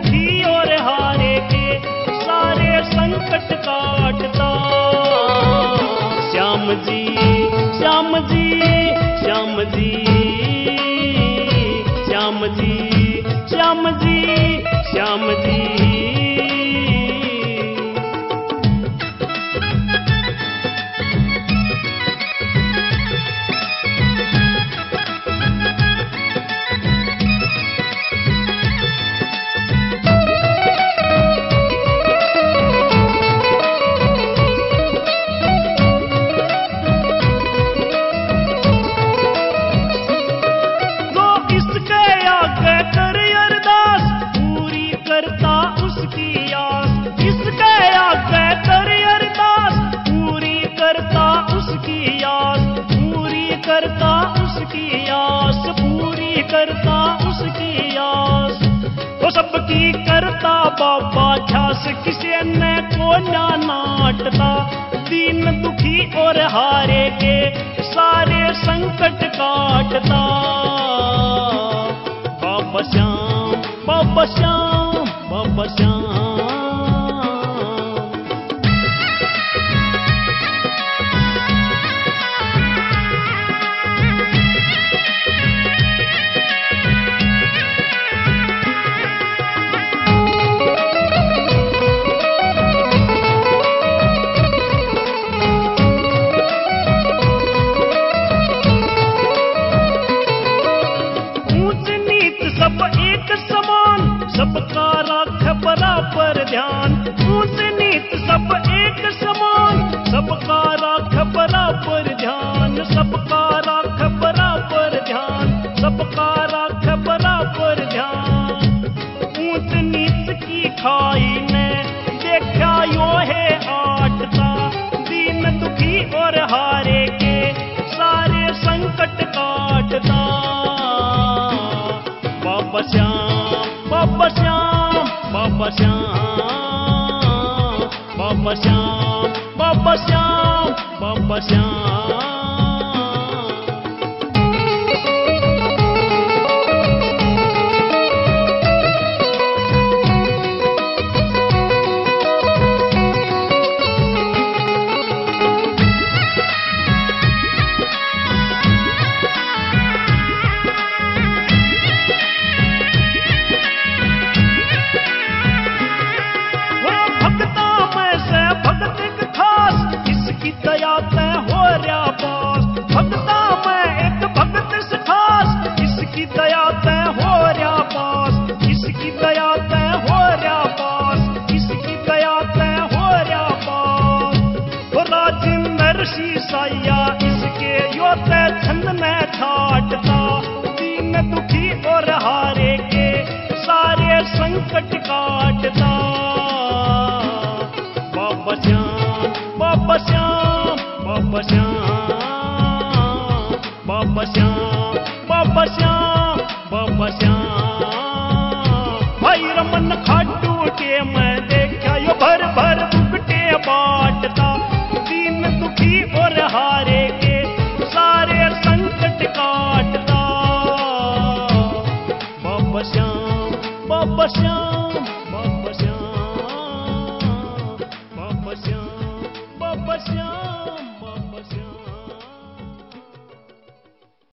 दुखी और हारे के सारे संकट काटता। श्याम जी श्याम जी श्याम जी श्याम जी श्याम जी श्याम जी। करता उसकी आस पूरी करता उसकी आस। वो सबकी करता बाबा झांस किसे न को ना नाटता। दीन दुखी और हारे के सारे संकट काटता। बाबा श्याम बाबा श्याम बाबा श्याम। सबका राख बराबर ध्यान। ऊंच नीच सब एक समान। सबका राख बराबर ध्यान। सबका राख बराबर ध्यान। सबका राख बराबर ध्यान। ऊंच नीच की खाई ने देखा यो है आटता। दीन दुखी और हारे के सारे संकट काटता। बाबा श्याम बाबा श्याम बाबा श्याम बाबा श्याम बाबा श्याम बाबा श्याम। दया तय हो रया पास। भक्ता में एक भक्त से खास। इसकी दया तय हो रया पास। इसकी दया तय हो रया पास। इसकी दया तय हो रया पास। हो राजिंदर शीसाया इसके यो तय छंद में छाटता। दीन दुखी और हारे के सारे संकट काटता। बाबा श्याम बाबा श्याम बाबा श्याम बाबा श्याम बाबा श्याम बाबा श्याम। भाई रमन खाटू के मैं देखा यो भर भर दुखटे बाटता। दीन दुखी और हारे के सारे संकट काटता। बाबा श्याम बाबा श्याम बाबा श्याम बाबा श्याम बाबा श्याम।